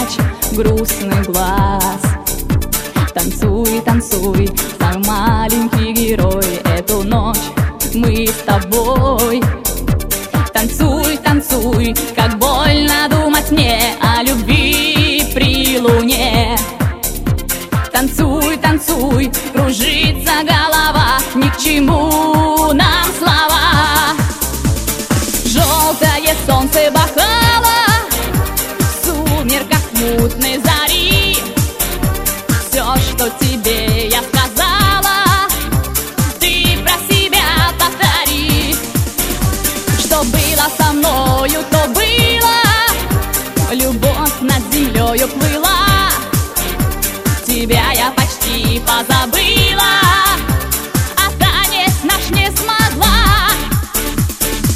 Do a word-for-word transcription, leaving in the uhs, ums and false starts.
ночь грустных глаз. Танцуй, танцуй, самый маленький герой, эту ночь мы с тобой. Танцуй, танцуй, как больно думать мне о любви при луне. Танцуй, танцуй, кружится голова, ни к чему нам слова. Желтое солнце бахало в сумерках мутной зари. Все, что тебе я сказала, ты про себя повтори. Что было со мною, то было, любовь над землею плыла. Тебя я почти позабыла.